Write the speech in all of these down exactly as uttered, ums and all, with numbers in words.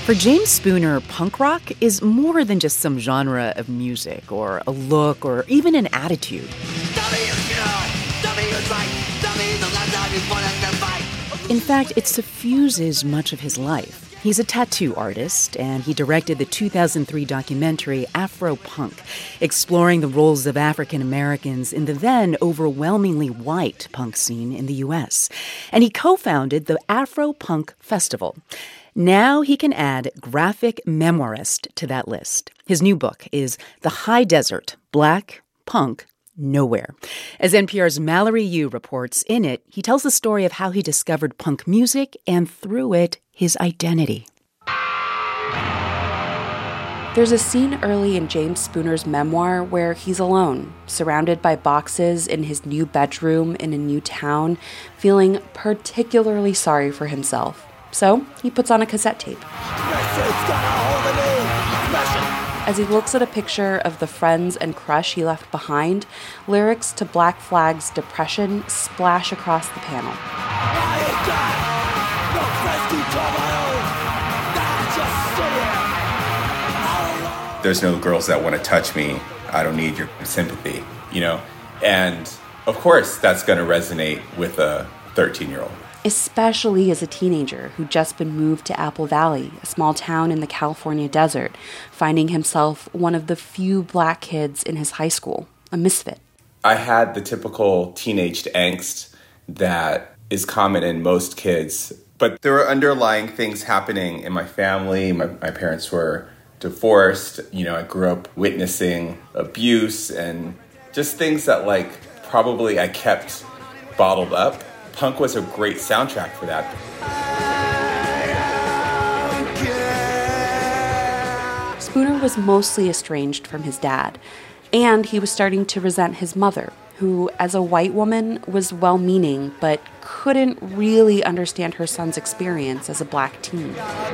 For James Spooner, punk rock is more than just some genre of music or a look or even an attitude. In fact, it suffuses much of his life. He's a tattoo artist, and he directed the two thousand three documentary Afro-Punk, exploring the roles of African Americans in the then overwhelmingly white punk scene in the U S. And he co-founded the Afro-Punk Festival. Now he can add graphic memoirist to that list. His new book is The High Desert, Black Punk Nowhere. As N P R's Mallory Yu reports, in it, he tells the story of how he discovered punk music and, through it, his identity. There's a scene early in James Spooner's memoir where he's alone, surrounded by boxes in his new bedroom in a new town, feeling particularly sorry for himself. So he puts on a cassette tape. As he looks at a picture of the friends and crush he left behind, lyrics to Black Flag's Depression splash across the panel. There's no girls that want to touch me. I don't need your sympathy, you know? And of course, that's going to resonate with a thirteen-year-old. Especially as a teenager who'd just been moved to Apple Valley, a small town in the California desert, finding himself one of the few black kids in his high school, a misfit. I had the typical teenage angst that is common in most kids, but there were underlying things happening in my family. My, my parents were divorced. You know, I grew up witnessing abuse and just things that, like, probably I kept bottled up. Punk was a great soundtrack for that. Spooner was mostly estranged from his dad, and he was starting to resent his mother, who, as a white woman, was well-meaning but couldn't really understand her son's experience as a black teen.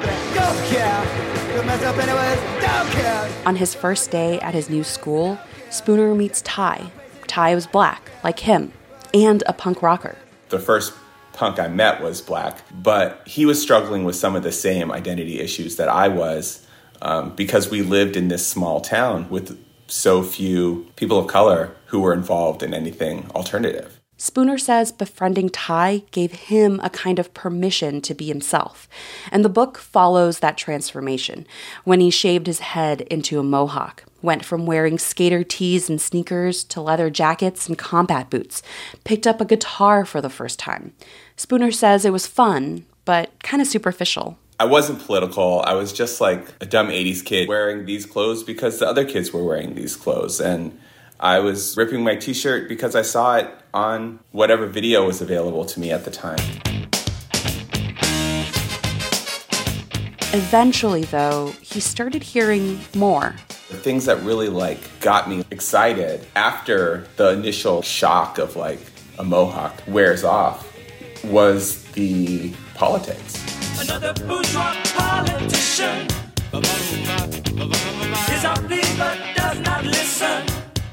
On his first day at his new school, Spooner meets Ty. Ty was black, like him, and a punk rocker. The first punk I met was black, but he was struggling with some of the same identity issues that I was um, because we lived in this small town with so few people of color who were involved in anything alternative. Spooner says befriending Ty gave him a kind of permission to be himself, and the book follows that transformation when he shaved his head into a mohawk, went from wearing skater tees and sneakers to leather jackets and combat boots, picked up a guitar for the first time. Spooner says it was fun, but kind of superficial. I wasn't political. I was just like a dumb eighties kid wearing these clothes because the other kids were wearing these clothes. And I was ripping my t-shirt because I saw it on whatever video was available to me at the time. Eventually, though, he started hearing more. The things that really, like, got me excited after the initial shock of, like, a mohawk wears off was the politics. Another bourgeois politician is out there but does not listen.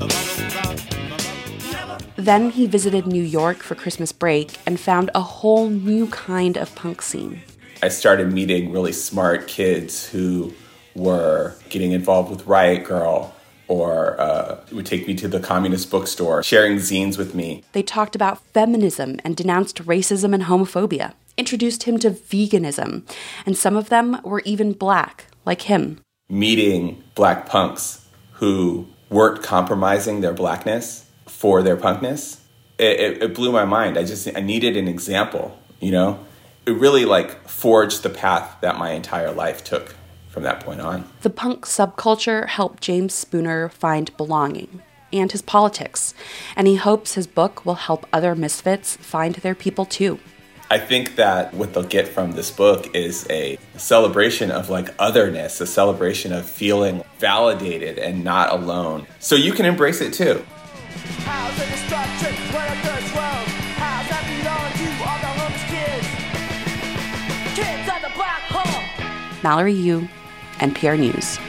Then he visited New York for Christmas break and found a whole new kind of punk scene. I started meeting really smart kids who were getting involved with Riot Girl or uh, would take me to the communist bookstore, sharing zines with me. They talked about feminism and denounced racism and homophobia, introduced him to veganism, and some of them were even black, like him. Meeting black punks who weren't compromising their blackness for their punkness, it, it, it blew my mind. I just I needed an example, you know? It really, like, forged the path that my entire life took from that point on. The punk subculture helped James Spooner find belonging and his politics, and he hopes his book will help other misfits find their people too. I think that what they'll get from this book is a celebration of, like, otherness, a celebration of feeling validated and not alone. So you can embrace it too. Mallory Yu, N P R News.